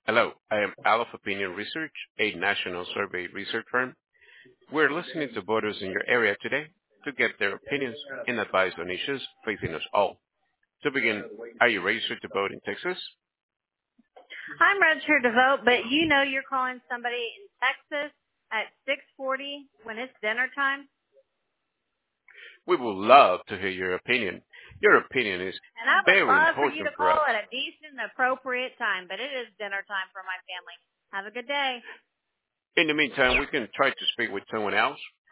Hello, I am Aleph Opinion Research, a national survey research firm. We're listening to voters in your area today to get their opinions and advice on issues facing us all. To begin, are you registered to vote in Texas? I'm registered to vote, but you know you're calling somebody in Texas at 6:40 when it's dinner time. We would love to hear your opinion. Your opinion is And I would very love for you important to for us. call at a decent and appropriate time, but it is dinner time for my family. Have a good day. In the meantime, we can try to speak with someone else.